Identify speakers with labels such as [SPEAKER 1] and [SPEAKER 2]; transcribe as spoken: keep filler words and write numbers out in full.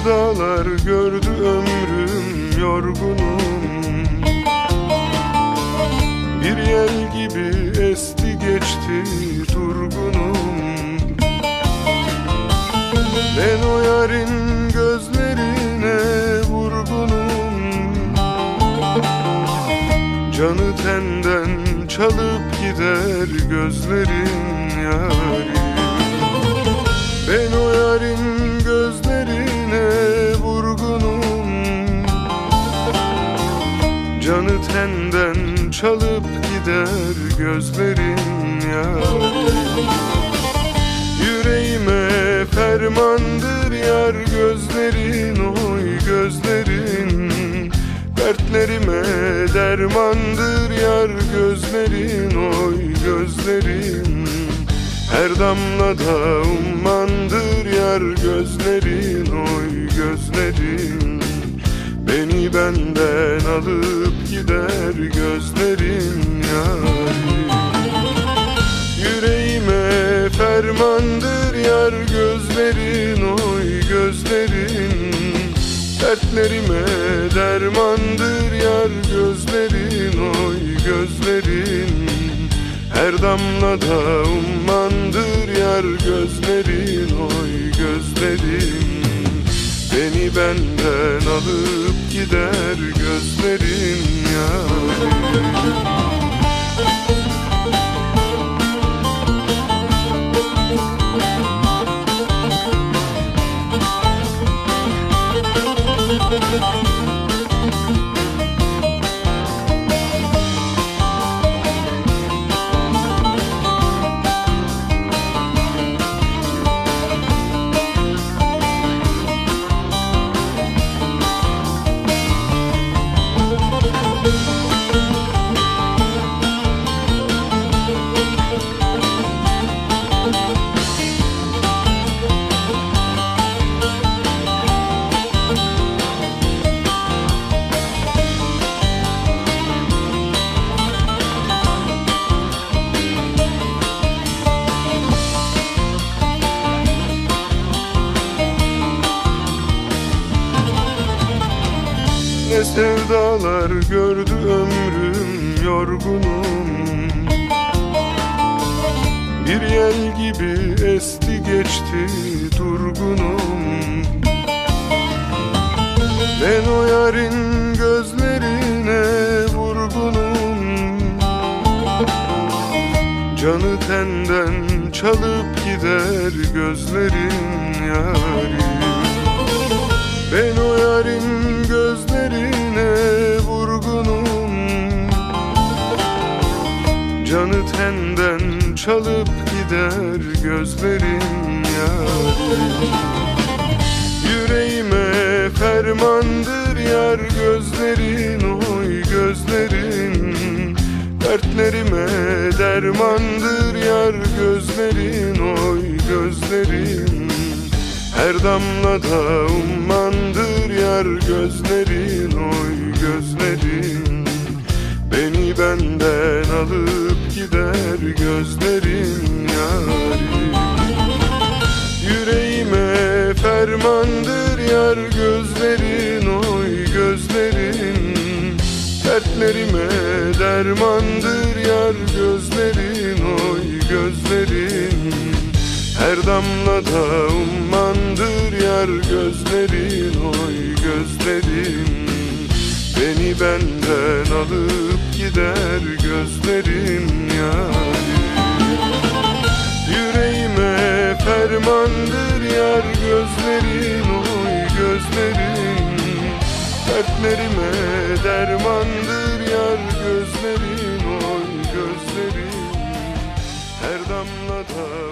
[SPEAKER 1] sevdalar gördü ömrüm, yorgunum. Bir yel gibi esti geçti durgunum. Ben o yarın gözlerine vurgunum. Canı tenden çalıp gider gözlerin yarim. Ben o yarın gözlerine vurgunum. Canı tenden çalıp gider gözlerin yarim. Yüreğime fermandır yar gözlerin, oy gözlerin. Dertlerime dermandır yar gözlerin, oy gözlerin. Her damlada ummandır yar gözlerin, oy gözlerin. Beni benden alıp gider gözlerin yarim. Yüreğime fermandır yar gözlerin, oy gözlerin. Dertlerime dermandır yar gözlerin, oy gözlerin. Her damlada ummandır yar gözlerin, oy gözlerin. Beni benden alıp gider gözlerin yarim. Ne sevdalar gördü ömrüm, yorgunum. Bir yel gibi esti geçti durgunum. Ben o yarın gözlerine vurgunum. Canı tenden çalıp gider gözlerin yarim. Ben o yarın gözlerine vurgunum. Canı tenden çalıp gider gözlerin yarim. Yüreğime fermandır yar gözlerin, oy gözlerin. Dertlerime dermandır yar gözlerin, oy gözlerin. Her damlada ummandır yar gözlerin, oy gözlerin. Beni benden alıp gider gözlerin yarim. Yüreğime fermandır yar gözlerin, oy gözlerin. Dertlerime dermandır yar gözlerin, oy gözlerin. Her damlada ummandır yar gözlerin, oy gözlerin. Beni benden alıp gider gözlerin yarim. Yüreğime fermandır yar gözlerin, oy gözlerin. Dertlerime dermandır yar gözlerin, oy gözlerin. Her damlada